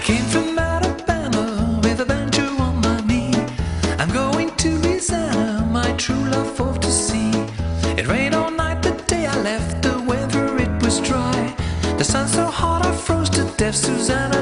came from Alabama with a banjo on my knee. I'm going to Louisiana, my true love for to see. It rained all night the day I left, the weather it was dry. The sun so hot I froze to death, Susanna